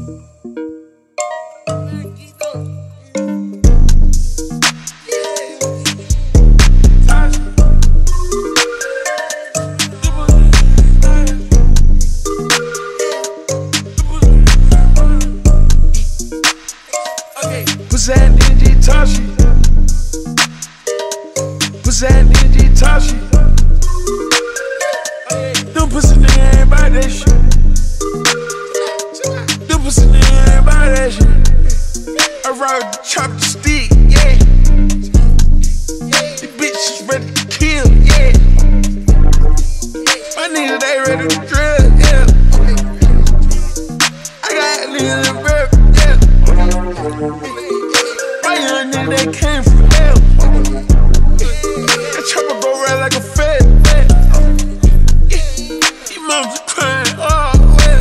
Pussy ninja Tashi. Pussy ninja Tashi. Them pussy nigga ain't about that shit. Them pussy nigga ain't about that shit. I ride with the chopper stick, yeah. The bitch is ready to kill, yeah. My niggas they ready to drill, yeah. I got niggas in rap, yeah. My young nigga they came from hell. That chopper go right like a fed, yeah. Your mom's crying, oh well.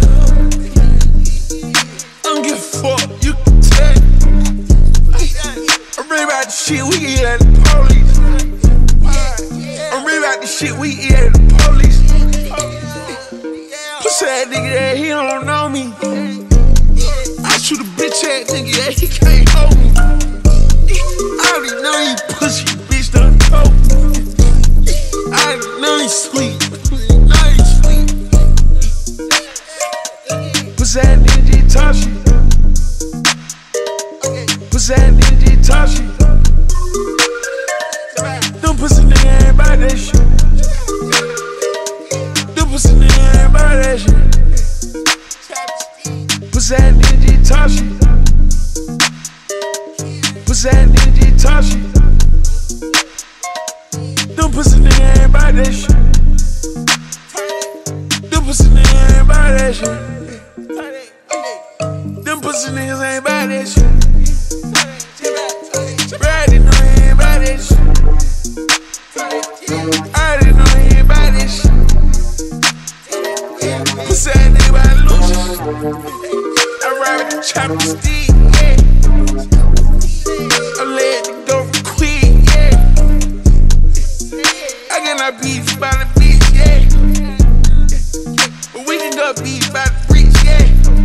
I don't give a fuck, you can tell. I'm ready about the shit we eat at the police. I'm ready about the shit we eat at the police. Pussy that nigga that he don't know me. I shoot a bitch ass nigga that he can't hold me. I already know you pussy, bitch done told me. I already know you sweet. Know you sweet. Pussy that ninja Tashi. Pussy that ninja Tashi. Them pussy nigga ain't about that shit. Them pussy nigga ain't about that shit. Pussy that ninja Tashi. Pussy that ninja Tashi. Them pussy nigga ain't about that shit. Them pussy nigga ain't about that shit. Them pussy niggas ain't about that shit. Brady know he ain't about that shit. I already know he ain't about that shit. Pussy that nigga about to lose shit. I ride with the chopper stick, yeah. I let it go for quick, yeah. I cannot beef by the beach, yeah. But we can go beef by the bricks, yeah.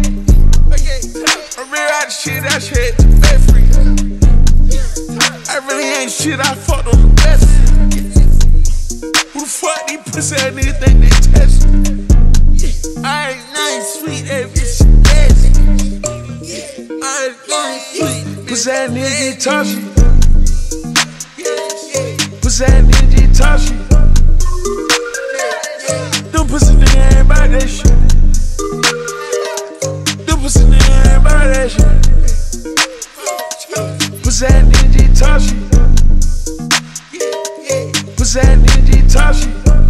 I really out the shit, I shit the best free. I really ain't shit, I fucked on the best. Who the fuck these pussy ass niggas think they test me? I ain't nothing sweet, that bitch nasty. I ain't nothing sweet. Pussy that ninja Tashi. Pussy that ninja Tashi. Them pussy nigga ain't about that shit. Them pussy nigga ain't about that shit. Pussy that ninja Tashi. Pussy that ninja Tashi.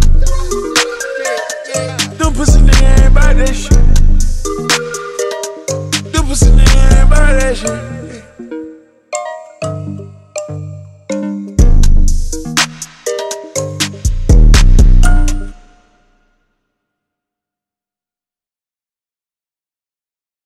Them pussy nigga ain't about that shit. Them pussy nigga ain't about that shit.